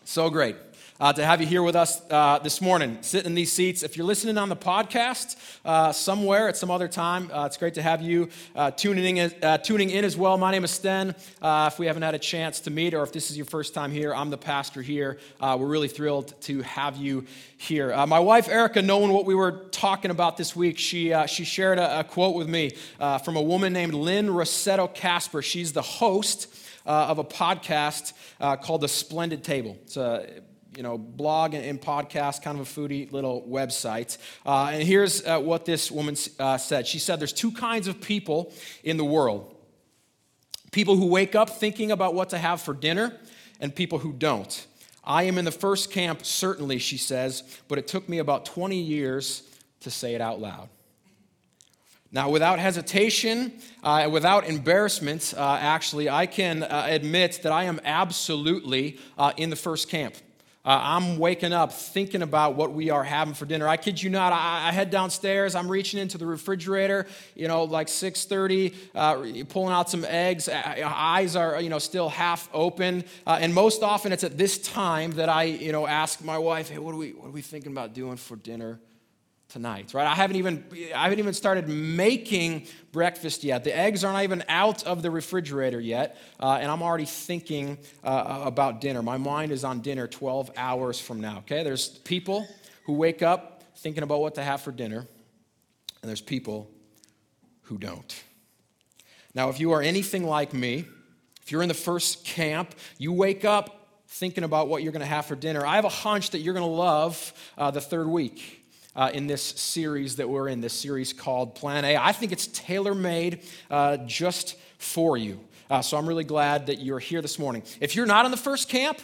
So great to have you here with us this morning, sitting in these seats. If you're listening on the podcast somewhere at some other time, it's great to have you tuning in as well. My name is Sten. If we haven't had a chance to meet, or if this is your first time here, I'm the pastor here. We're really thrilled to have you here. My wife, Erica, knowing what we were talking about this week, she shared a quote with me from a woman named Lynn Rossetto Casper. She's the host of a podcast called The Splendid Table. It's a blog and podcast, kind of a foodie little website. And here's what this woman said. She said, there's two kinds of people in the world. People who wake up thinking about what to have for dinner, and people who don't. I am in the first camp, certainly, she says, but it took me about 20 years to say it out loud. Now, without hesitation, without embarrassment, actually, I can admit that I am absolutely in the first camp. I'm waking up thinking about what we are having for dinner. I kid you not, I head downstairs, I'm reaching into the refrigerator, like 6:30, pulling out some eggs. Eyes are, still half open. And most often it's at this time that I, ask my wife, hey, what are we thinking about doing for dinner tonight, right? I haven't even started making breakfast yet. The eggs aren't even out of the refrigerator yet, and I'm already thinking about dinner. My mind is on dinner 12 hours from now, okay? There's people who wake up thinking about what to have for dinner, and there's people who don't. Now, if you are anything like me, if you're in the first camp, you wake up thinking about what you're going to have for dinner. I have a hunch that you're going to love the third week in this series that we're in, this series called Plan A. I think it's tailor-made just for you. So I'm really glad that you're here this morning. If you're not in the first camp,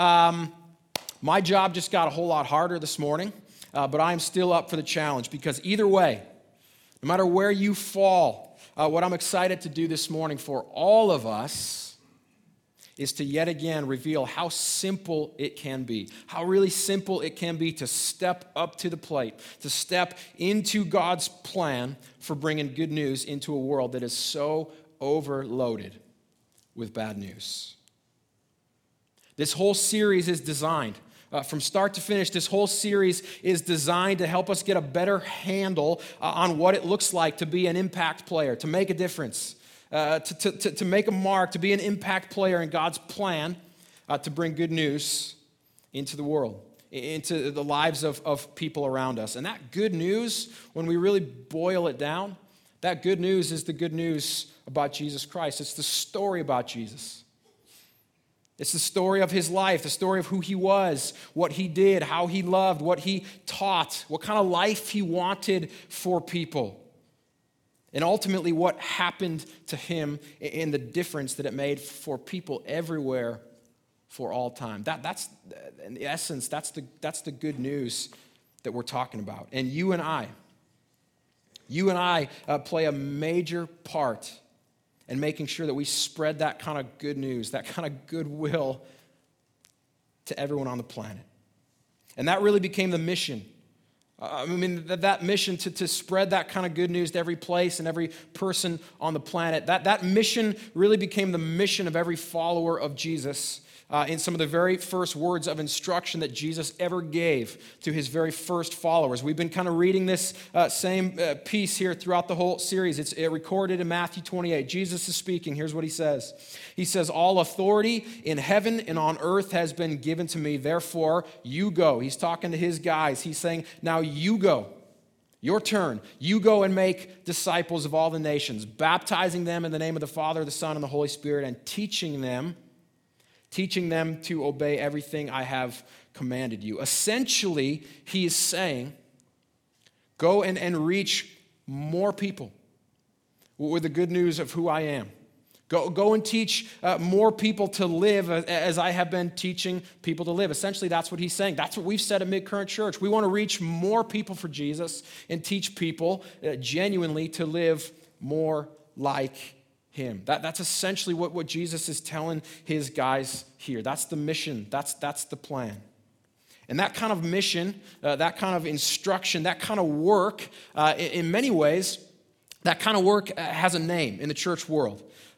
my job just got a whole lot harder this morning, but I'm still up for the challenge because either way, no matter where you fall, what I'm excited to do this morning for all of us is to yet again reveal how simple it can be, how really simple it can be to step up to the plate, to step into God's plan for bringing good news into a world that is so overloaded with bad news. This whole series is designed, from start to finish, this whole series is designed to help us get a better handle on what it looks like to be an impact player, to make a difference. To make a mark, to be an impact player in God's plan to bring good news into the world, into the lives of people around us. And that good news, when we really boil it down, that good news is the good news about Jesus Christ. It's the story about Jesus. It's the story of his life, the story of who he was, what he did, how he loved, what he taught, what kind of life he wanted for people. And ultimately, what happened to him in the difference that it made for people everywhere for all time. That's in essence, that's the good news that we're talking about. And you and I play a major part in making sure that we spread that kind of good news, that kind of goodwill to everyone on the planet. And that really became the mission. That mission to spread that kind of good news to every place and every person on the planet, that mission really became the mission of every follower of Jesus in some of the very first words of instruction that Jesus ever gave to his very first followers. We've been kind of reading this same piece here throughout the whole series. It's recorded in Matthew 28. Jesus is speaking. Here's what he says. He says, all authority in heaven and on earth has been given to me. Therefore, you go. He's talking to his guys. He's saying, now you go. Your turn. You go and make disciples of all the nations, baptizing them in the name of the Father, the Son, and the Holy Spirit, and teaching them to obey everything I have commanded you. Essentially, he is saying, go and reach more people with the good news of who I am. Go and teach more people to live as I have been teaching people to live. Essentially, that's what he's saying. That's what we've said at Mid-Current Church. We want to reach more people for Jesus and teach people genuinely to live more like him. That's essentially what Jesus is telling his guys here. That's the mission. That's the plan. And that kind of mission, that kind of instruction, that kind of work, in many ways, that kind of work has a name in the church world.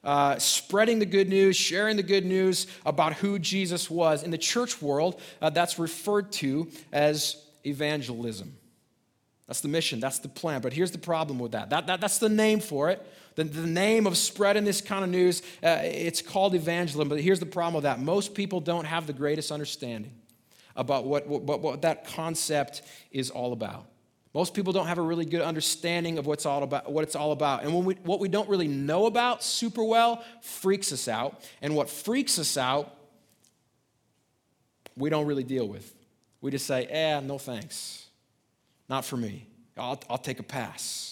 spreading the good news, sharing the good news about who Jesus was. In the church world, that's referred to as evangelism. That's the mission, that's the plan. But here's the problem with that. That's the name for it. The name of spreading this kind of news, it's called evangelism. But here's the problem with that. Most people don't have the greatest understanding about what that concept is all about. Most people don't have a really good understanding of what it's all about. And what we don't really know about super well freaks us out. And what freaks us out, we don't really deal with. We just say, no thanks. Not for me. I'll take a pass.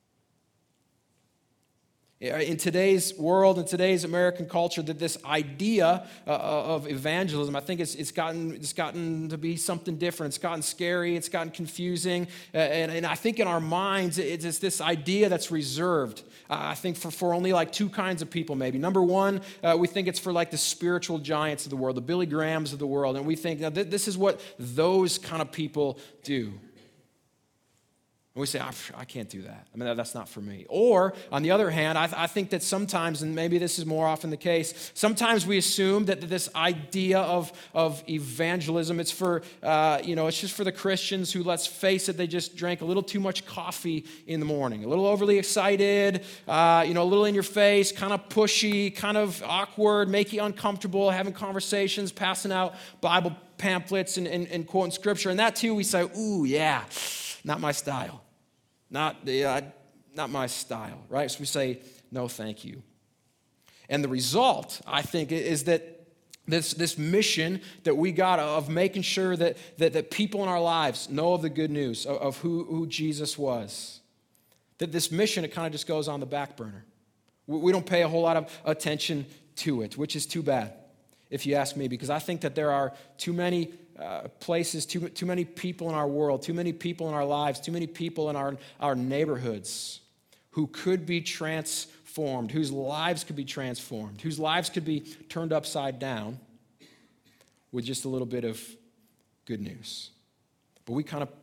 In today's world, in today's American culture, that this idea of evangelism, I think it's gotten to be something different. It's gotten scary. It's gotten confusing. And I think in our minds, it's this idea that's reserved. I think for only like two kinds of people, maybe. Number one, we think it's for like the spiritual giants of the world, the Billy Grahams of the world. And we think, now, this is what those kind of people do. And we say, I can't do that. I mean, that's not for me. Or, on the other hand, I think that sometimes, and maybe this is more often the case, sometimes we assume that this idea of evangelism, it's for, it's just for the Christians who, let's face it, they just drank a little too much coffee in the morning. A little overly excited, a little in your face, kind of pushy, kind of awkward, make you uncomfortable, having conversations, passing out Bible pamphlets and quoting scripture. And that too, we say, ooh, yeah. Not my style. Not my style, right? So we say, no, thank you. And the result, I think, is that this mission that we got of making sure that people in our lives know of the good news of who Jesus was, that this mission, it kind of just goes on the back burner. We don't pay a whole lot of attention to it, which is too bad, if you ask me, because I think that there are too many places, too many people in our world, too many people in our lives, too many people in our neighborhoods who could be transformed, whose lives could be transformed, whose lives could be turned upside down with just a little bit of good news. But we kind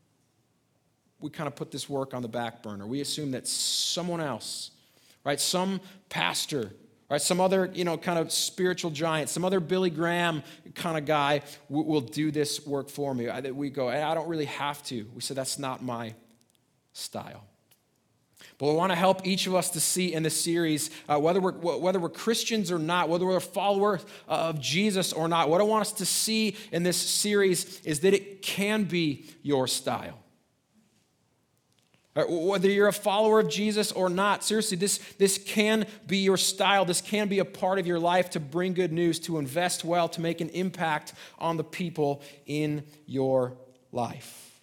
of put this work on the back burner. We assume that someone else, right, some pastor, right, some other, kind of spiritual giant, some other Billy Graham kind of guy will do this work for me. We go, I don't really have to. We say, that's not my style. But we want to help each of us to see in this series, whether we're Christians or not, whether we're a follower of Jesus or not, what I want us to see in this series is that it can be your style. Whether you're a follower of Jesus or not, seriously, this can be your style. This can be a part of your life to bring good news, to invest well, to make an impact on the people in your life.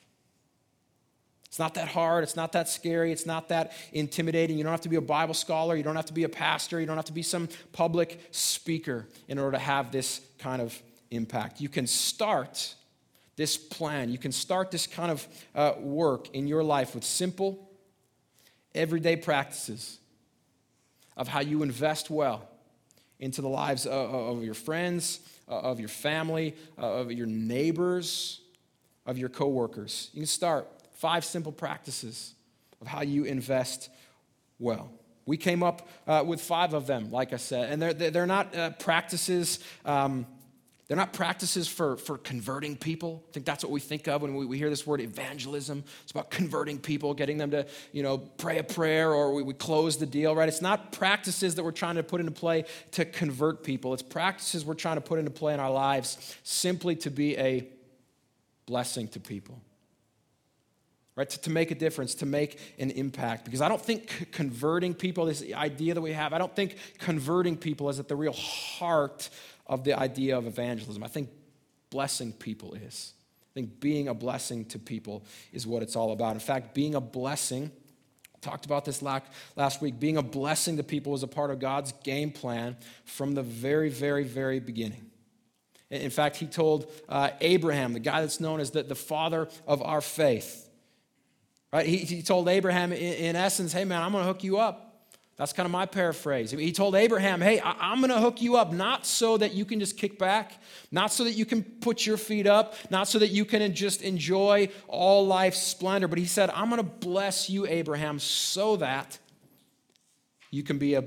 It's not that hard. It's not that scary. It's not that intimidating. You don't have to be a Bible scholar. You don't have to be a pastor. You don't have to be some public speaker in order to have this kind of impact. You can start this plan. You can start this kind of work in your life with simple, everyday practices of how you invest well into the lives of your friends, of your family, of your neighbors, of your coworkers. You can start 5 simple practices of how you invest well. We came up with 5 of them, like I said, and they're not practices. They're not practices for converting people. I think that's what we think of when we hear this word evangelism. It's about converting people, getting them to, pray a prayer, or we close the deal, right? It's not practices that we're trying to put into play to convert people. It's practices we're trying to put into play in our lives simply to be a blessing to people, right? To make a difference, to make an impact. Because I don't think converting people, this idea that we have, I don't think converting people is at the real heart of the idea of evangelism. I think blessing people is. I think being a blessing to people is what it's all about. In fact, being a blessing, talked about this last week, being a blessing to people is a part of God's game plan from the very, very, very beginning. In fact, he told Abraham, the guy that's known as the father of our faith, right? He told Abraham, in essence, hey man, I'm going to hook you up. That's kind of my paraphrase. He told Abraham, hey, I'm going to hook you up, not so that you can just kick back, not so that you can put your feet up, not so that you can just enjoy all life's splendor, but he said, I'm going to bless you, Abraham, so that you can be a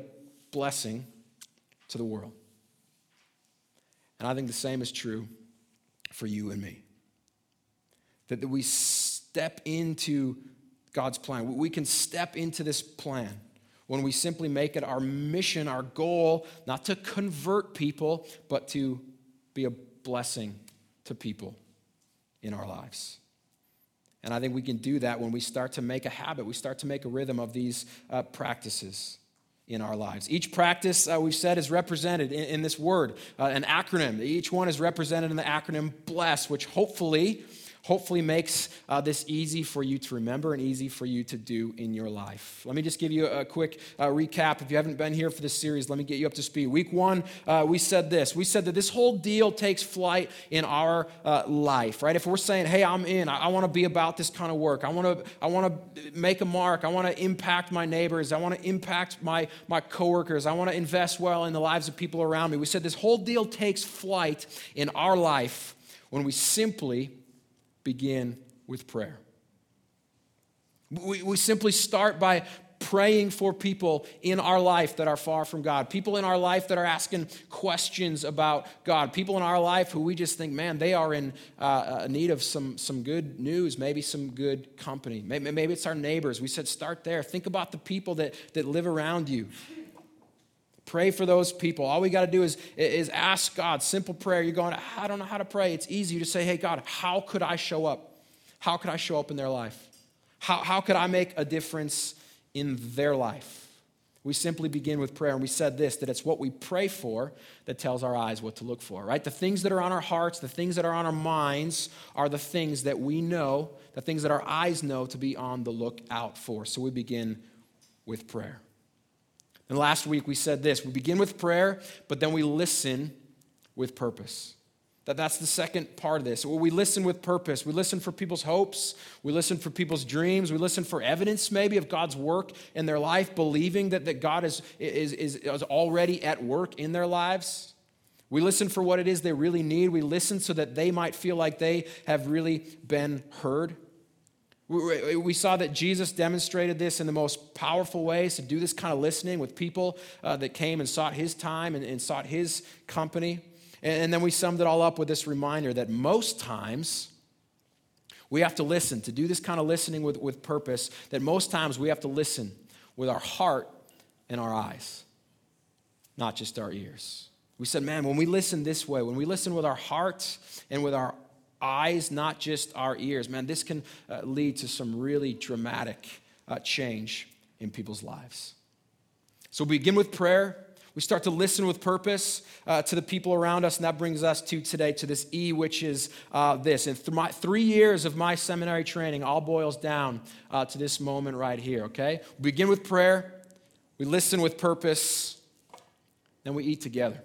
blessing to the world. And I think the same is true for you and me. That we step into God's plan. We can step into this plan when we simply make it our mission, our goal, not to convert people, but to be a blessing to people in our lives. And I think we can do that when we start to make a habit, we start to make a rhythm of these practices in our lives. Each practice, we've said, is represented in this word, an acronym. Each one is represented in the acronym BLESS, which hopefully makes this easy for you to remember and easy for you to do in your life. Let me just give you a quick recap. If you haven't been here for this series, let me get you up to speed. Week 1, we said this. We said that this whole deal takes flight in our life, right? If we're saying, hey, I'm in, I want to be about this kind of work. I want to make a mark. I want to impact my neighbors. I want to impact my coworkers. I want to invest well in the lives of people around me. We said this whole deal takes flight in our life when we simply begin with prayer. We simply start by praying for people in our life that are far from God, people in our life that are asking questions about God, people in our life who we just think, man, they are in need of some good news, maybe some good company. Maybe it's our neighbors. We said start there. Think about the people that live around you. Pray for those people. All we got to do is ask God. Simple prayer. You're going, I don't know how to pray. It's easy to say, hey, God, how could I show up? How could I show up in their life? How could I make a difference in their life? We simply begin with prayer, and we said this, that it's what we pray for that tells our eyes what to look for, right? The things that are on our hearts, the things that are on our minds are the things that we know, the things that our eyes know to be on the lookout for. So we begin with prayer. And last week we said this, we begin with prayer, but then we listen with purpose. That's the second part of this. We listen with purpose. We listen for people's hopes. We listen for people's dreams. We listen for evidence maybe of God's work in their life, believing that God is already at work in their lives. We listen for what it is they really need. We listen so that they might feel like they have really been heard. We saw that Jesus demonstrated this in the most powerful ways to do this kind of listening with people that came and sought his time and sought his company. And then we summed it all up with this reminder that most times we have to listen, to do this kind of listening with purpose, that most times we have to listen with our heart and our eyes, not just our ears. We said, man, when we listen this way, when we listen with our heart and with our eyes, not just our ears, man, this can lead to some really dramatic change in people's lives. So we begin with prayer. We start to listen with purpose to the people around us, and that brings us to today, to this E, which is this. And 3 years of my seminary training all boils down to this moment right here, okay? We begin with prayer, we listen with purpose, then we eat together.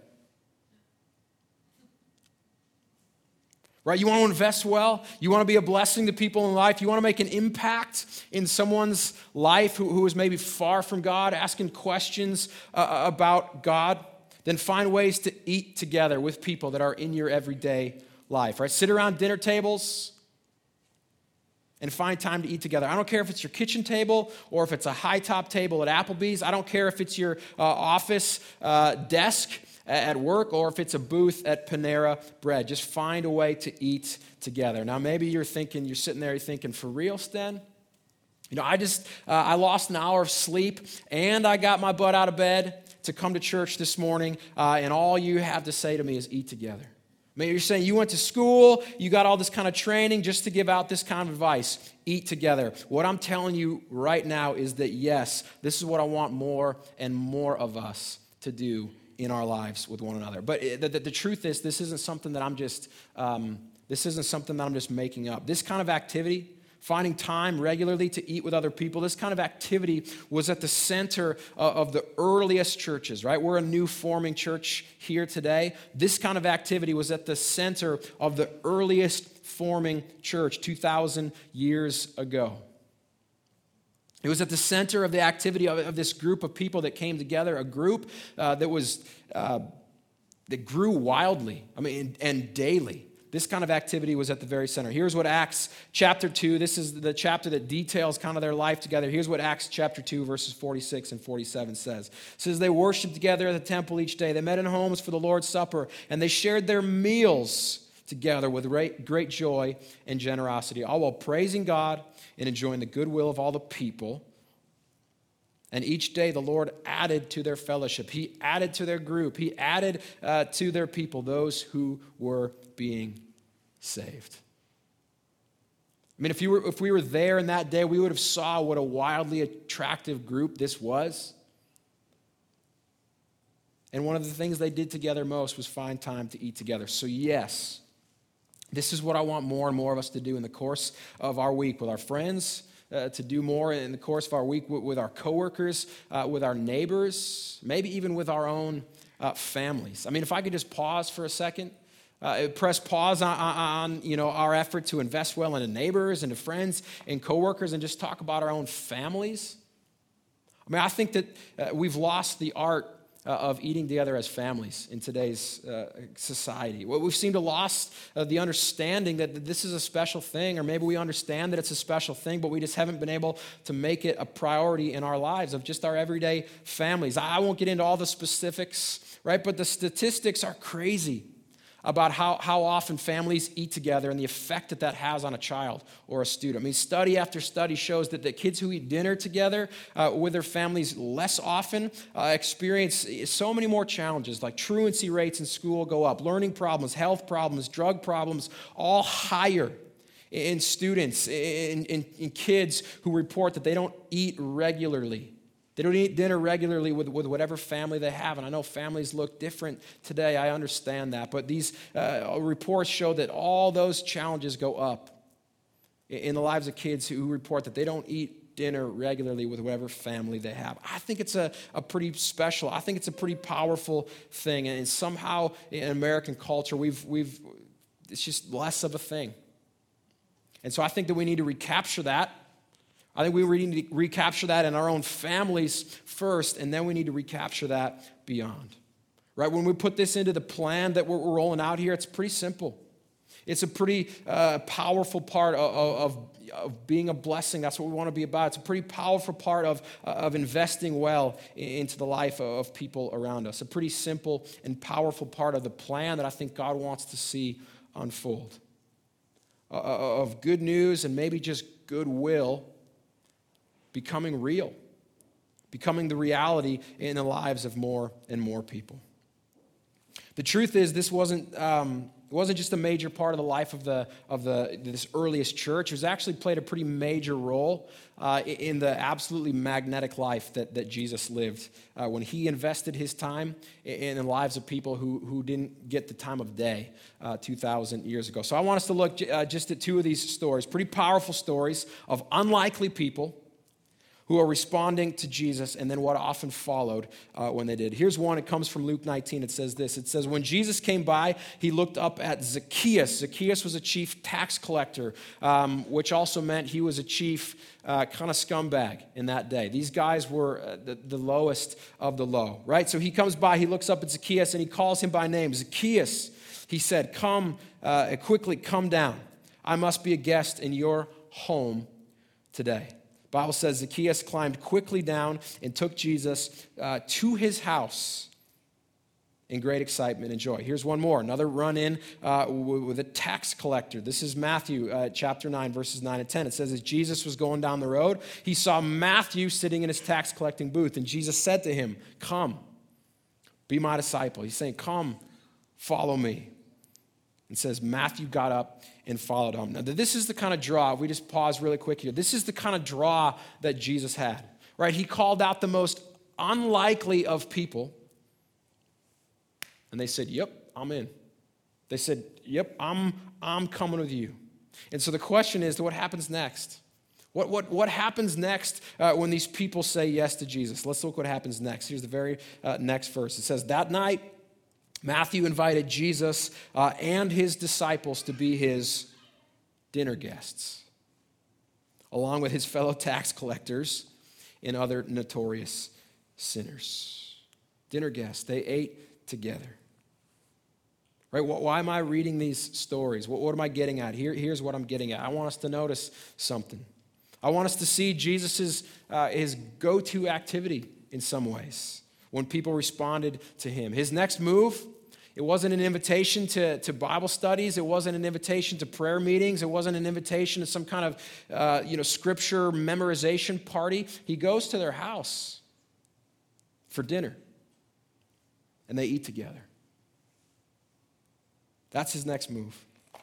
Right? You want to invest well. You want to be a blessing to people in life. You want to make an impact in someone's life who is maybe far from God, asking questions about God. Then find ways to eat together with people that are in your everyday life. Right? Sit around dinner tables and find time to eat together. I don't care if it's your kitchen table or if it's a high-top table at Applebee's. I don't care if it's your office desk at work or if it's a booth at Panera Bread. Just find a way to eat together. Now, maybe you're sitting there, you're thinking, for real, Sten? You know, I lost an hour of sleep and I got my butt out of bed to come to church this morning, and all you have to say to me is eat together. Maybe you're saying you went to school, you got all this kind of training just to give out this kind of advice. Eat together. What I'm telling you right now is that, yes, this is what I want more and more of us to do in our lives with one another. But the truth is, this isn't something that I'm just making up. This kind of activity, finding time regularly to eat with other people, this kind of activity was at the center of the earliest churches, right? We're a new forming church here today. This kind of activity was at the center of the earliest forming church 2,000 years ago. It was at the center of the activity of this group of people that came together, a group that grew wildly, and daily. This kind of activity was at the very center. Here's what Acts chapter 2, this is the chapter that details kind of their life together. Here's what Acts chapter 2, verses 46 and 47 says. It says, they worshiped together at the temple each day. They met in homes for the Lord's Supper, and they shared their meals together with great joy and generosity, all while praising God and enjoying the goodwill of all the people. And each day the Lord added to their fellowship. He added to their group. He added to their people those who were being saved. I mean, if we were there in that day, we would have saw what a wildly attractive group this was. And one of the things they did together most was find time to eat together. So yes, this is what I want more and more of us to do in the course of our week with our friends, to do more in the course of our week with our coworkers, with our neighbors, maybe even with our own families. I mean, if I could just pause for a second, press pause on our effort to invest well into neighbors and to friends and coworkers and just talk about our own families. I mean, I think that we've lost the art of eating together as families in today's society. Well, we've seemed to lost the understanding that this is a special thing, or maybe we understand that it's a special thing, but we just haven't been able to make it a priority in our lives of just our everyday families. I won't get into all the specifics, right? But the statistics are crazy about how often families eat together and the effect that has on a child or a student. I mean, study after study shows that the kids who eat dinner together with their families less often experience so many more challenges, like truancy rates in school go up, learning problems, health problems, drug problems, all higher in students, in kids who report that they don't eat regularly. They don't eat dinner regularly with whatever family they have. And I know families look different today. I understand that. But these reports show that all those challenges go up in the lives of kids who report that they don't eat dinner regularly with whatever family they have. I think it's a pretty special, I think it's a pretty powerful thing. And somehow in American culture, it's just less of a thing. And so I think that we need to recapture that. I think we need to recapture that in our own families first, and then we need to recapture that beyond. Right? When we put this into the plan that we're rolling out here, it's pretty simple. It's a pretty powerful part of being a blessing. That's what we want to be about. It's a pretty powerful part of investing well into the life of people around us. A pretty simple and powerful part of the plan that I think God wants to see unfold. Of good news and maybe just goodwill becoming real, becoming the reality in the lives of more and more people. The truth is, this wasn't just a major part of the life of this earliest church. It was actually played a pretty major role in the absolutely magnetic life that Jesus lived when he invested his time in the lives of people who didn't get the time of day 2,000 years ago. So I want us to look just at two of these stories, pretty powerful stories of unlikely people who are responding to Jesus, and then what often followed when they did. Here's one. It comes from Luke 19. It says this. It says, when Jesus came by, he looked up at Zacchaeus. Zacchaeus was a chief tax collector, which also meant he was a chief kind of scumbag in that day. These guys were the lowest of the low, right? So he comes by, he looks up at Zacchaeus, and he calls him by name. Zacchaeus, he said, quickly come down. I must be a guest in your home today. The Bible says Zacchaeus climbed quickly down and took Jesus to his house in great excitement and joy. Here's one more, another run-in with a tax collector. This is Matthew chapter 9, verses 9 and 10. It says, as Jesus was going down the road, he saw Matthew sitting in his tax collecting booth, and Jesus said to him, come, be my disciple. He's saying, come, follow me. It says Matthew got up and followed him. Now, this is the kind of draw, if we just pause really quick here, this is the kind of draw that Jesus had, right? He called out the most unlikely of people, and they said, yep, I'm in. They said, yep, I'm coming with you. And so the question is, what happens next? What happens next when these people say yes to Jesus? Let's look what happens next. Here's the very next verse. It says, that night, Matthew invited Jesus and his disciples to be his dinner guests, along with his fellow tax collectors and other notorious sinners. Dinner guests, they ate together. Right? Why am I reading these stories? What am I getting at? Here's what I'm getting at. I want us to notice something. I want us to see Jesus' his go-to activity in some ways when people responded to him. His next move, it wasn't an invitation to Bible studies. It wasn't an invitation to prayer meetings. It wasn't an invitation to some kind of scripture memorization party. He goes to their house for dinner, and they eat together. That's his next move.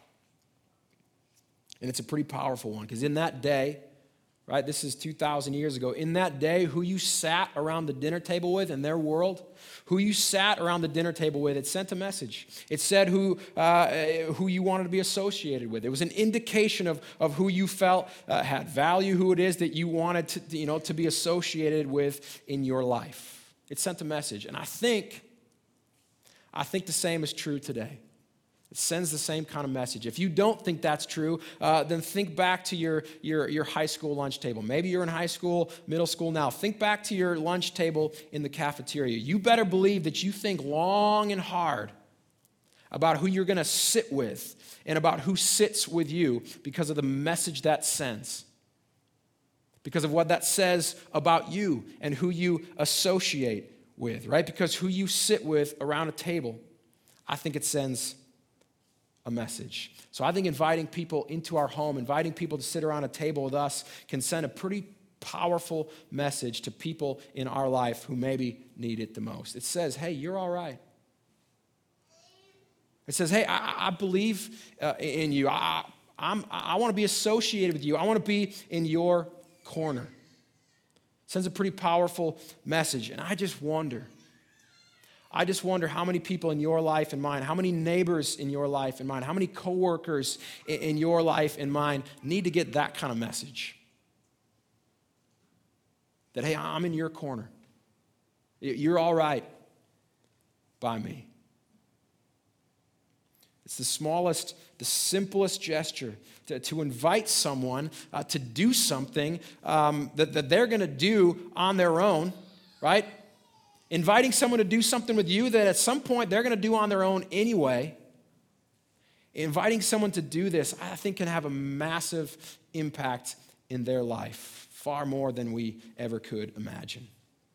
And it's a pretty powerful one, because in that day, right, this is 2,000 years ago, in that day, who you sat around the dinner table with in their world, who you sat around the dinner table with, it sent a message. It said who you wanted to be associated with. It was an indication of who you felt had value, who it is that you wanted to be associated with in your life. It sent a message. And I think the same is true today. It sends the same kind of message. If you don't think that's true, then think back to your high school lunch table. Maybe you're in high school, middle school now. Think back to your lunch table in the cafeteria. You better believe that you think long and hard about who you're going to sit with and about who sits with you because of the message that sends, because of what that says about you and who you associate with, right? Because who you sit with around a table, I think it sends a message. So I think inviting people into our home, inviting people to sit around a table with us can send a pretty powerful message to people in our life who maybe need it the most. It says, hey, you're all right. It says, hey, I believe in you. I want to be associated with you. I want to be in your corner. It sends a pretty powerful message. And I just wonder how many people in your life and mine, how many neighbors in your life and mine, how many coworkers in your life and mine need to get that kind of message. That, hey, I'm in your corner. You're all right by me. It's the smallest, the simplest gesture to invite someone to do something that they're going to do on their own, right? Inviting someone to do something with you that at some point they're going to do on their own anyway. Inviting someone to do this, I think, can have a massive impact in their life, far more than we ever could imagine.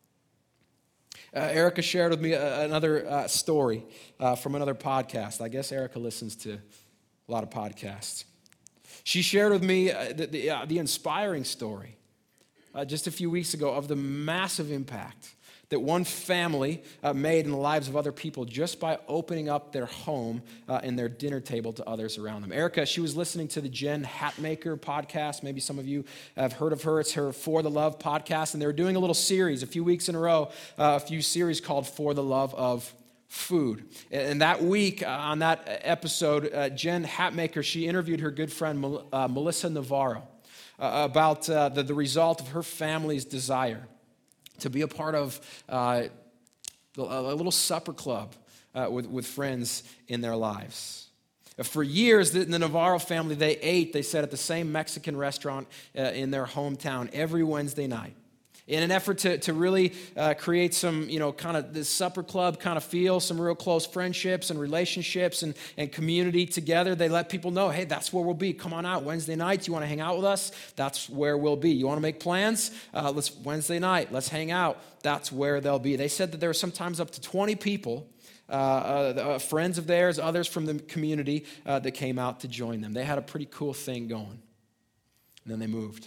Erica shared with me another story from another podcast. I guess Erica listens to a lot of podcasts. She shared with me the inspiring story just a few weeks ago of the massive impact that one family made in the lives of other people just by opening up their home and their dinner table to others around them. Erica, she was listening to the Jen Hatmaker podcast. Maybe some of you have heard of her. It's her For the Love podcast, and they were doing a little series a few weeks in a row, a few series called For the Love of Food. And that week on that episode, Jen Hatmaker, she interviewed her good friend Melissa Navarro about the result of her family's desire to be a part of a little supper club with friends in their lives. For years, the Navarro family, they said, at the same Mexican restaurant in their hometown every Wednesday night. In an effort to really create some, kind of this supper club kind of feel, some real close friendships and relationships and community together, they let people know, hey, that's where we'll be. Come on out Wednesday nights. You want to hang out with us? That's where we'll be. You want to make plans? Wednesday night, let's hang out. That's where they'll be. They said that there were sometimes up to 20 people, friends of theirs, others from the community that came out to join them. They had a pretty cool thing going. And then they moved.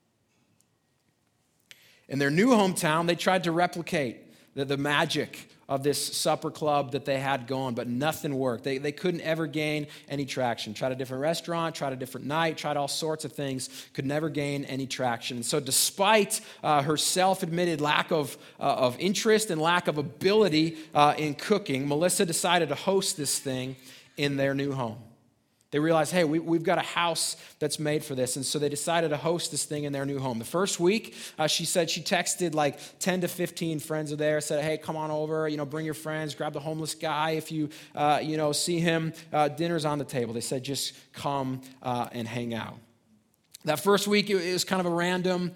In their new hometown, they tried to replicate the magic of this supper club that they had going, but nothing worked. They couldn't ever gain any traction. Tried a different restaurant, tried a different night, tried all sorts of things, could never gain any traction. And so despite her self-admitted lack of interest and lack of ability in cooking, Melissa decided to host this thing in their new home. They realized, hey, we've got a house that's made for this. And so they decided to host this thing in their new home. The first week, she said she texted like 10 to 15 friends of theirs, said, hey, come on over, bring your friends, grab the homeless guy. If you, see him, dinner's on the table. They said, just come and hang out. That first week, it was kind of a random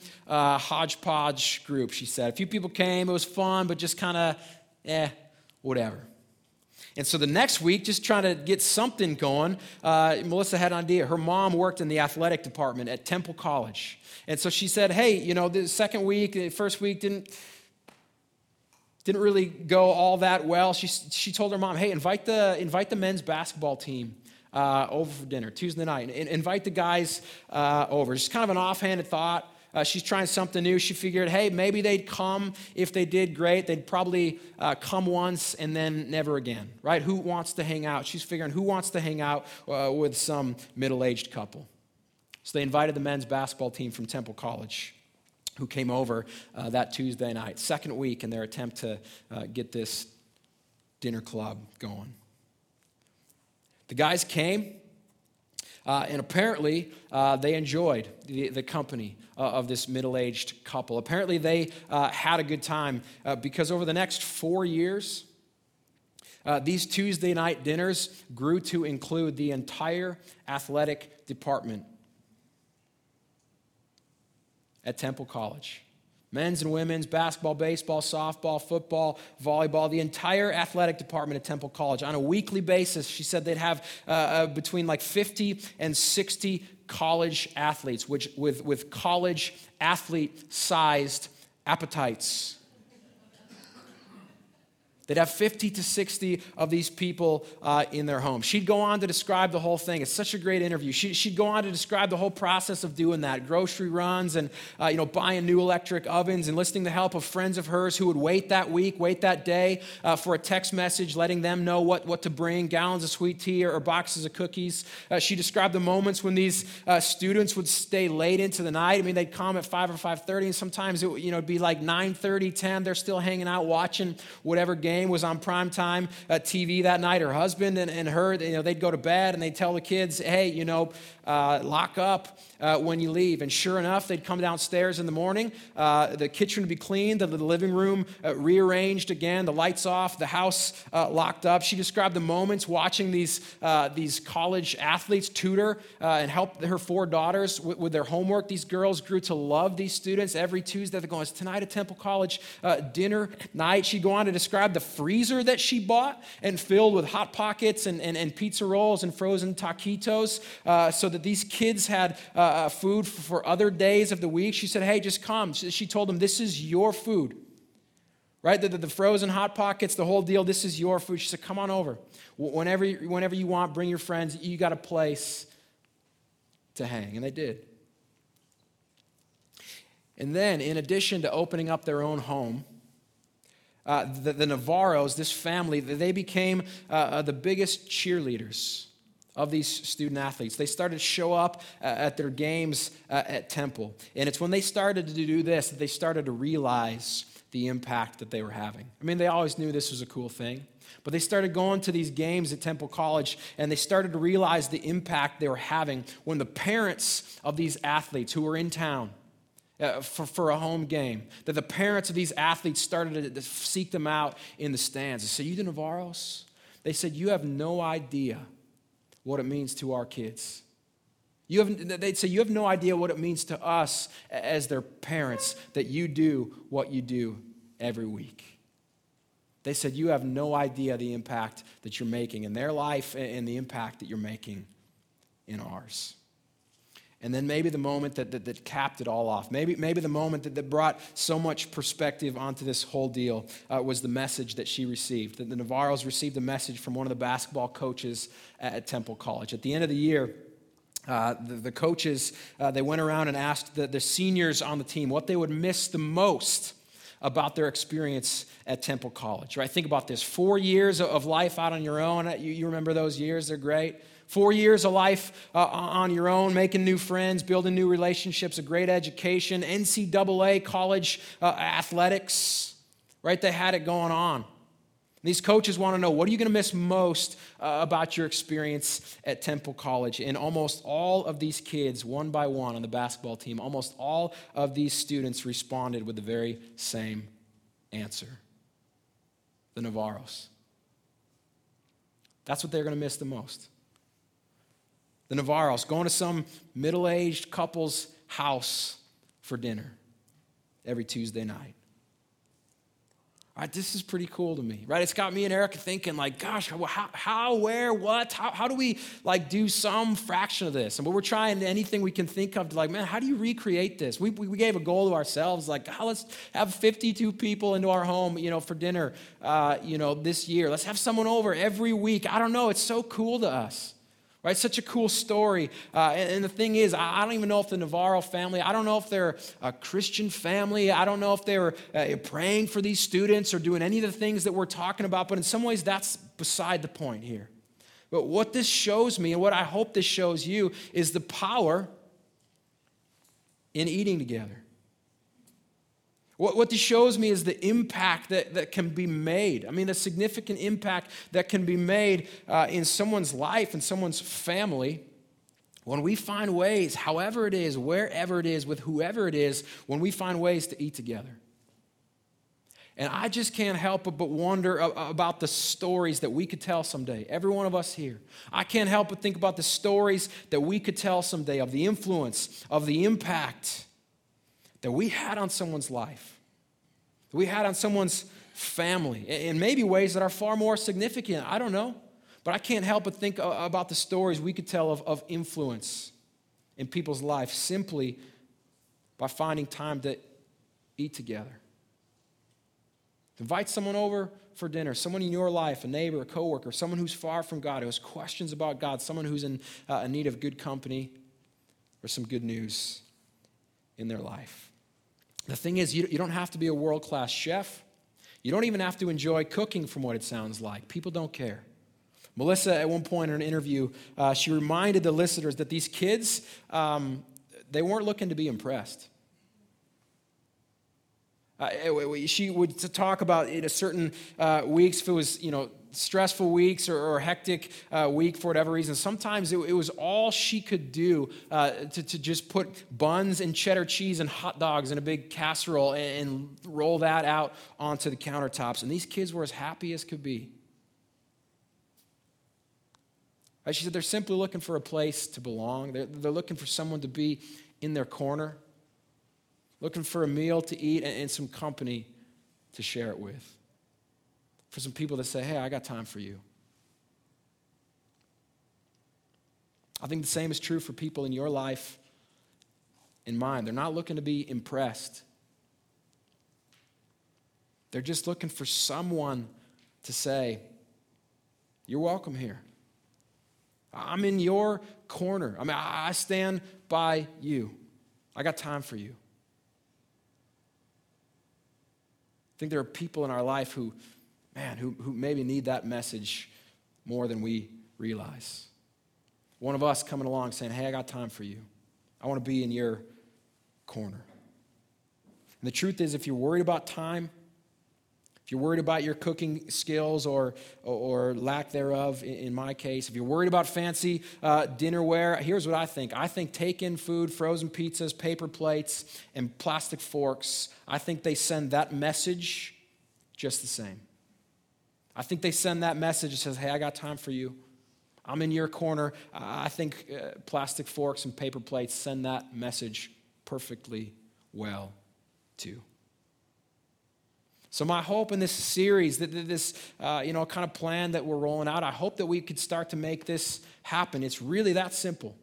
hodgepodge group, she said. A few people came, it was fun, but just kind of, whatever. And so the next week, just trying to get something going, Melissa had an idea. Her mom worked in the athletic department at Temple College. And so she said, hey, the second week, the first week didn't really go all that well. She told her mom, hey, invite the men's basketball team over for dinner Tuesday night. And invite the guys over. Just kind of an offhanded thought. She's trying something new. She figured, hey, maybe they'd come. If they did, great. They'd probably come once and then never again, right? Who wants to hang out? She's figuring who wants to hang out with some middle-aged couple. So they invited the men's basketball team from Temple College who came over that Tuesday night, second week in their attempt to get this dinner club going. The guys came. And apparently, they enjoyed the company of this middle-aged couple. Apparently, they had a good time because over the next 4 years, these Tuesday night dinners grew to include the entire athletic department at Temple College. Men's and women's, basketball, baseball, softball, football, volleyball, the entire athletic department at Temple College. On a weekly basis, she said they'd have between like 50 and 60 college athletes, which with college athlete-sized appetites. They'd have 50 to 60 of these people in their home. She'd go on to describe the whole thing. It's such a great interview. She'd go on to describe the whole process of doing that, grocery runs and buying new electric ovens, enlisting the help of friends of hers who would wait that day for a text message letting them know what to bring, gallons of sweet tea or boxes of cookies. She described the moments when these students would stay late into the night. I mean, they'd come at 5 or 5:30, and sometimes it'd be like 9:30, 10. They're still hanging out watching whatever game was on primetime TV that night. Her husband and her, they'd go to bed and they'd tell the kids, hey, lock up when you leave. And sure enough, they'd come downstairs in the morning. The kitchen would be cleaned, the living room rearranged again, the lights off, the house locked up. She described the moments watching these college athletes tutor and help her 4 daughters with their homework. These girls grew to love these students. Every Tuesday, they're going, it's tonight at Temple College dinner night. She'd go on to describe the freezer that she bought and filled with Hot Pockets and pizza rolls and frozen taquitos so that these kids had food for other days of the week. She said, hey, just come. She told them, this is your food, right? The frozen Hot Pockets, the whole deal, this is your food. She said, come on over. Whenever you want, bring your friends. You got a place to hang. And they did. And then, in addition to opening up their own home, the Navarros, this family, they became the biggest cheerleaders of these student athletes. They started to show up at their games at Temple. And it's when they started to do this that they started to realize the impact that they were having. I mean, they always knew this was a cool thing, but they started going to these games at Temple College, and they started to realize the impact they were having when the parents of these athletes who were in town for a home game, that the parents of these athletes started to seek them out in the stands. They said, you the Navarros? They said, you have no idea what it means to our kids. They'd say, you have no idea what it means to us as their parents that you do what you do every week. They said, you have no idea the impact that you're making in their life and the impact that you're making in ours. And then maybe the moment that capped it all off, maybe the moment that brought so much perspective onto this whole deal was the message that she received. That the Navarros received a message from one of the basketball coaches at Temple College. At the end of the year, the coaches, they went around and asked the seniors on the team what they would miss the most about their experience at Temple College. Right? Think about this. 4 years of life out on your own. You remember those years? They're great. 4 years of life on your own, making new friends, building new relationships, a great education, NCAA college athletics, right? They had it going on. These coaches want to know, what are you going to miss most about your experience at Temple College? And almost all of these kids, one by one on the basketball team, almost all of these students responded with the very same answer. The Navarros. That's what they're going to miss the most. The Navarros going to some middle-aged couple's house for dinner every Tuesday night. Right, this is pretty cool to me, right? It's got me and Erica thinking like, gosh, how, where, what? How do we like do some fraction of this? And we're trying anything we can think of to like, man, how do you recreate this? We gave a goal to ourselves, like, let's have 52 people into our home, for dinner, this year. Let's have someone over every week. I don't know. It's so cool to us. Right, such a cool story. And the thing is, I don't even know if the Navarro family, I don't know if they're a Christian family. I don't know if they were praying for these students or doing any of the things that we're talking about. But in some ways, that's beside the point here. But what this shows me, and what I hope this shows you, is the power in eating together. What this shows me is the impact that can be made. I mean, the significant impact that can be made in someone's life, in someone's family, when we find ways, however it is, wherever it is, with whoever it is, when we find ways to eat together. And I just can't help but wonder about the stories that we could tell someday, every one of us here. I can't help but think about the stories that we could tell someday of the influence, of the impact that we had on someone's life, that we had on someone's family, in maybe ways that are far more significant. I don't know. But I can't help but think about the stories we could tell of influence in people's life simply by finding time to eat together. Invite someone over for dinner, someone in your life, a neighbor, a coworker, someone who's far from God, who has questions about God, someone who's in need of good company or some good news in their life. The thing is, you don't have to be a world-class chef. You don't even have to enjoy cooking from what it sounds like. People don't care. Melissa, at one point in an interview, she reminded the listeners that these kids, they weren't looking to be impressed. She would talk about in a certain weeks, if it was, stressful weeks or hectic week for whatever reason. Sometimes it was all she could do to just put buns and cheddar cheese and hot dogs in a big casserole and roll that out onto the countertops. And these kids were as happy as could be. She said they're simply looking for a place to belong. They're looking for someone to be in their corner, looking for a meal to eat and some company to share it with. For some people to say, hey, I got time for you. I think the same is true for people in your life and mine. They're not looking to be impressed. They're just looking for someone to say, you're welcome here. I'm in your corner. I stand by you. I got time for you. I think there are people in our life who maybe need that message more than we realize. One of us coming along saying, hey, I got time for you. I want to be in your corner. And the truth is, if you're worried about time, if you're worried about your cooking skills or lack thereof, in my case, if you're worried about fancy dinnerware, here's what I think. I think take-in food, frozen pizzas, paper plates, and plastic forks, I think they send that message just the same. I think they send that message that says, hey, I got time for you. I'm in your corner. I think plastic forks and paper plates send that message perfectly well, too. So my hope in this series, this kind of plan that we're rolling out, I hope that we could start to make this happen. It's really that simple.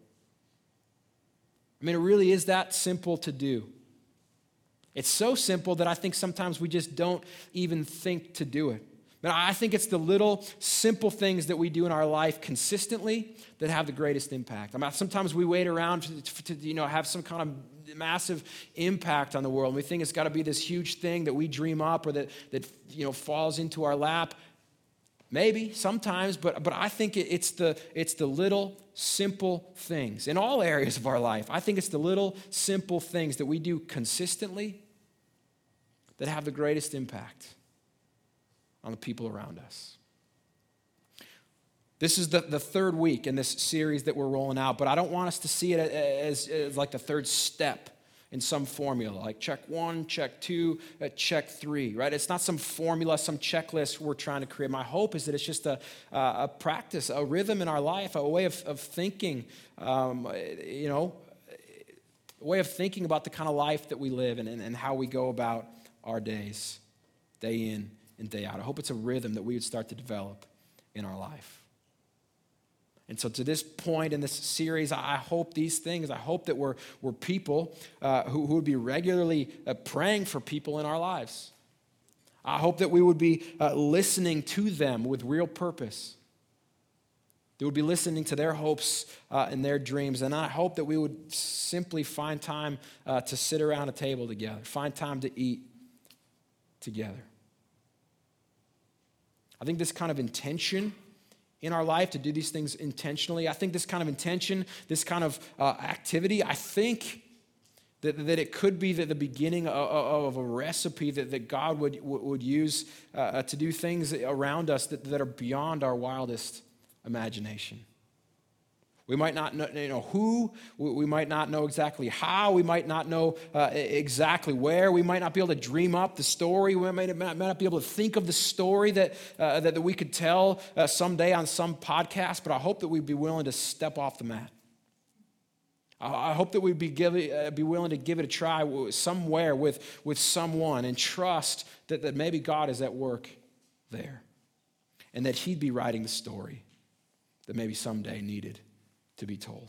It really is that simple to do. It's so simple that I think sometimes we just don't even think to do it. But I think it's the little simple things that we do in our life consistently that have the greatest impact. Sometimes we wait around to have some kind of massive impact on the world. And we think it's got to be this huge thing that we dream up or that falls into our lap. Maybe sometimes, but I think it's the little simple things in all areas of our life. I think it's the little simple things that we do consistently that have the greatest impact on the people around us. This is the third week in this series that we're rolling out, but I don't want us to see it as like the third step in some formula, like check 1, check 2, check 3, right? It's not some formula, some checklist we're trying to create. My hope is that it's just a practice, a rhythm in our life, a way of thinking, a way of thinking about the kind of life that we live and how we go about our days, day in and day out. I hope it's a rhythm that we would start to develop in our life. And so to this point in this series, I hope these things, I hope that we're people who would be regularly praying for people in our lives. I hope that we would be listening to them with real purpose. They would be listening to their hopes and their dreams. And I hope that we would simply find time to sit around a table together, find time to eat together. I think this kind of intention in our life, to do these things intentionally, I think this kind of intention, this kind of activity, I think that it could be the beginning of a recipe that God would use to do things around us that are beyond our wildest imagination. We might not know who, we might not know exactly how, we might not know exactly where, we might not be able to dream up the story, we might not be able to think of the story that we could tell someday on some podcast, but I hope that we'd be willing to step off the mat. I hope that we'd be willing to give it a try somewhere with someone and trust that maybe God is at work there and that he'd be writing the story that maybe someday needed to be told.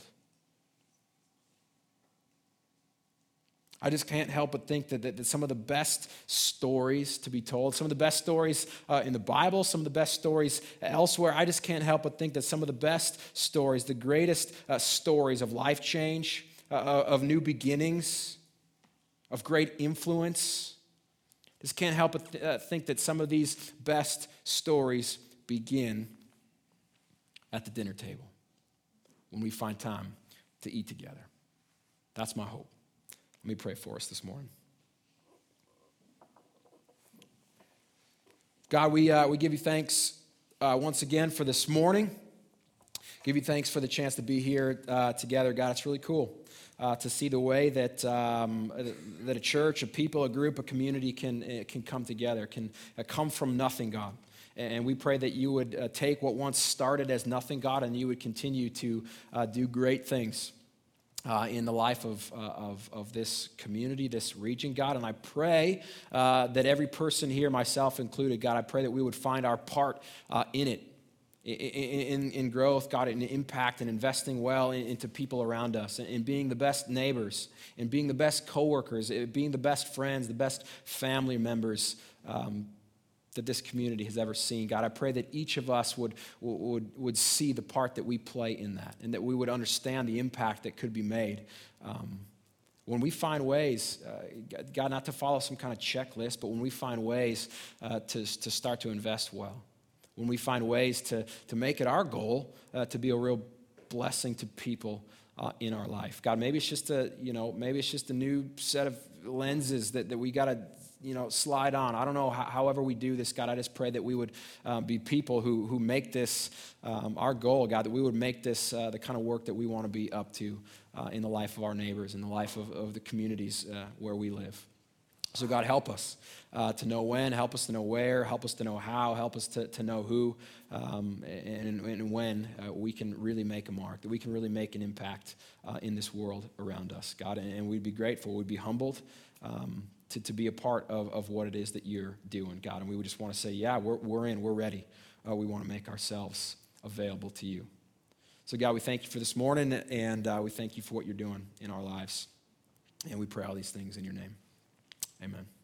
I just can't help but think that some of the best stories to be told, some of the best stories in the Bible, some of the best stories elsewhere, I just can't help but think that some of the best stories, the greatest stories of life change, of new beginnings, of great influence, just can't help but think that some of these best stories begin at the dinner table when we find time to eat together. That's my hope. Let me pray for us this morning. God, we give you thanks once again for this morning. Give you thanks for the chance to be here together. God, it's really cool to see the way that a church, a people, a group, a community can come together, can come from nothing, God. And we pray that you would take what once started as nothing, God, and you would continue to do great things in the life of this community, this region, God. And I pray that every person here, myself included, God, I pray that we would find our part in it, in growth, God, in impact and investing well into people around us, in being the best neighbors, in being the best coworkers, being the best friends, the best family members that this community has ever seen. God, I pray that each of us would see the part that we play in that, and that we would understand the impact that could be made. When we find ways, God, not to follow some kind of checklist, but when we find ways to start to invest well, when we find ways to make it our goal to be a real blessing to people in our life. God, maybe it's just a new set of lenses that we got to slide on. I don't know however we do this, God. I just pray that we would be people who make this our goal, God, that we would make this the kind of work that we want to be up to in the life of our neighbors, in the life of the communities where we live. So God, help us to know when, help us to know where, help us to know how, help us to know who, and when we can really make a mark, that we can really make an impact in this world around us, God. And we'd be grateful, we'd be humbled to be a part of what it is that you're doing, God. And we would just want to say, yeah, we're in, we're ready. We want to make ourselves available to you. So God, we thank you for this morning, and we thank you for what you're doing in our lives. And we pray all these things in your name. Amen.